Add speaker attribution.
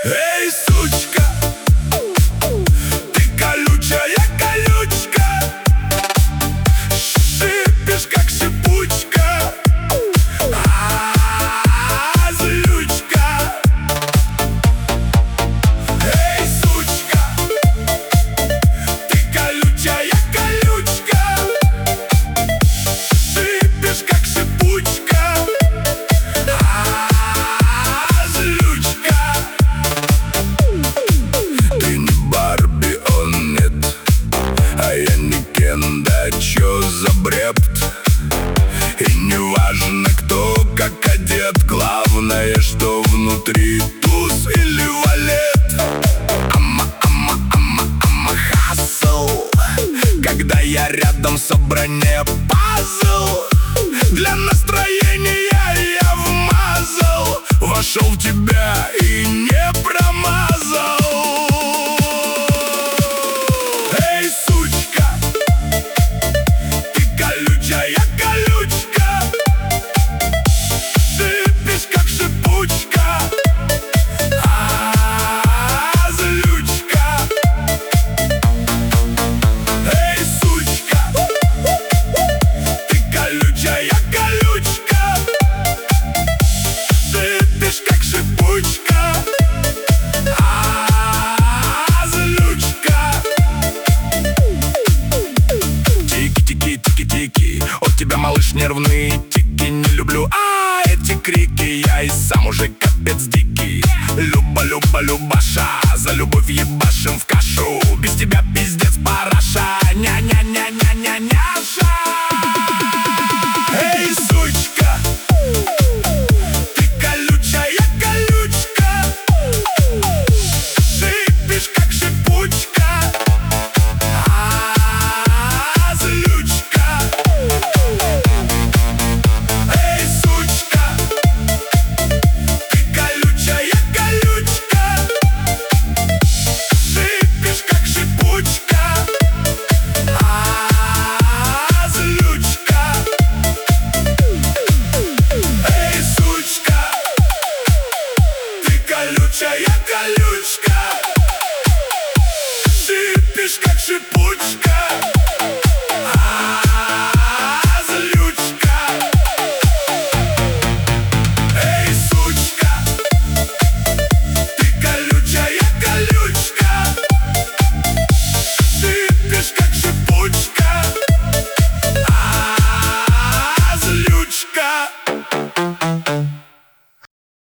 Speaker 1: Эй, сучка, ты колючая колючка, шипишь, как шипучка, злючка. Эй, сучка, ты колючая колючка, шипишь, как шипучка, злючка. Ты не Барби, он нет, а я не Кен, да чё за бред? И не важно, кто как одет, главное, что внутри туз или валет. Хасл, когда я рядом, собрание пазл. Для настроения я вмазал, вошел в тебя и не промазал. Эй, сучка, ты колючая колючка, шипишь, как шипучка, злючка. Эй, сучка, ты колючая колючка, шипишь, как шипучка, злючка. Тики-тики-тики-тики, от тебя, малыш, нервные тики. Не люблю, эти крики, я и сам уже капец дикий. Люба-люба-любаша, за любовь ебашим в кашу. Без тебя пиздец параша, ня-ня-ня-ня-ня-няша. Эй, сучка, ты колючая колючка, шипишь, как шипучка, злючка. Эй, сучка, ты колючая колючка, шипишь, как шипучка, злючка. Эй, сучка, ты колючая колючка, шипишь, как шипучка.